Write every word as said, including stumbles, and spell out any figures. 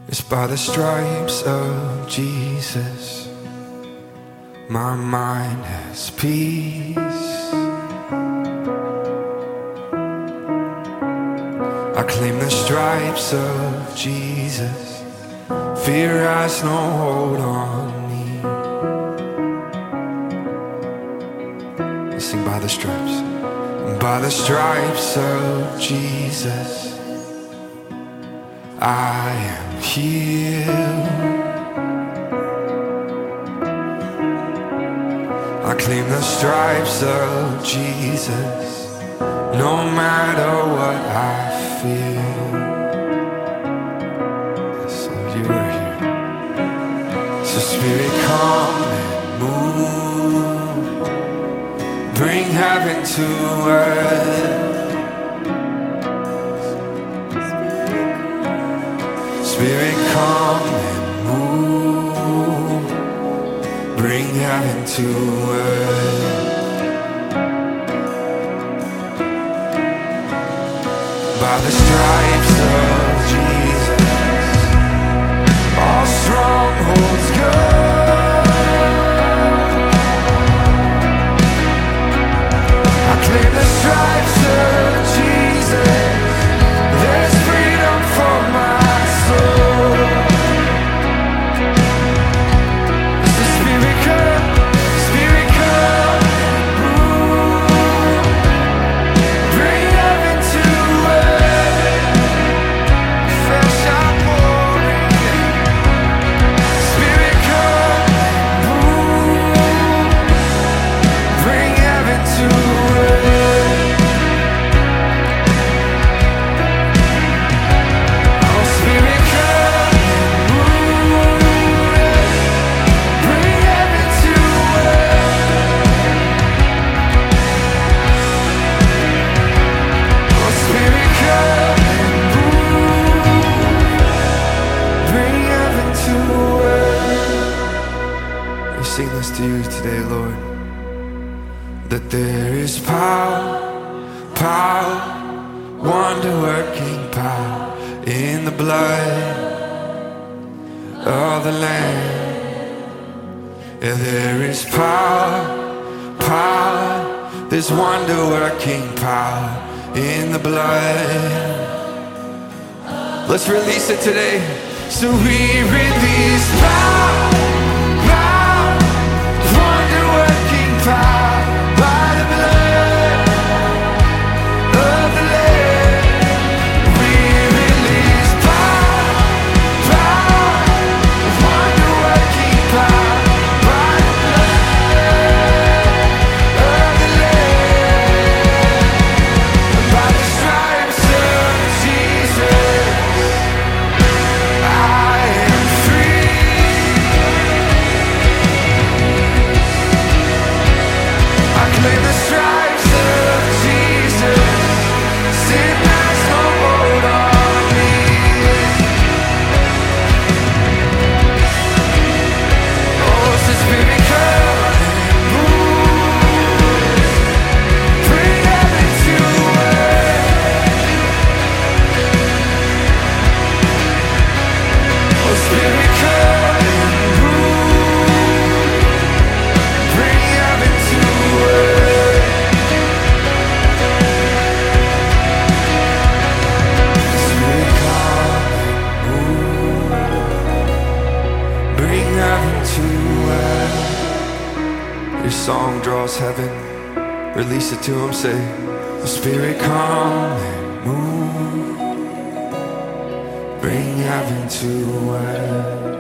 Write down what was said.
It's by the stripes of Jesus my mind has peace. I claim the stripes of Jesus. Fear has no hold on me. Let's sing by the stripes. By the stripes of Jesus I am healed. I claim the stripes of Jesus, no matter what I feel. So you are here. So Spirit, come and move. Bring heaven to earth. Spirit, come and move. Bring heaven to earth. By the stripes of Jesus, all strongholds go. I claim the stripes of Jesus. There's freedom for my soul. So Spirit come, Spirit come and move. Bring heaven to earth. Fresh outpouring. Spirit come and move. Bring heaven to earth. Oh, Spirit come and move. Bring heaven to earth. Oh, Spirit come and move. Bring heaven to earth. We sing this to you today, Lord, that there is power, power, wonder-working power in the blood of the Lamb. Yeah, there is power, power, there's wonder-working power in the blood. Let's release it today. So we release power, power, wonder-working power by the blood of the Lamb. We release power, power, wonder-working power by the blood of the Lamb. By the stripes of Jesus I am free. I claim the stripes of Jesus. Sin has no hold on me. Oh, so Spirit, come and move. Bring heaven to earth. Oh, Spirit, come and move. Bring heaven to earth. Spirit, come and move. Bring heaven to earth. Your song draws heaven. Release it to him. Say, oh, Spirit, come and move. Bring heaven to earth.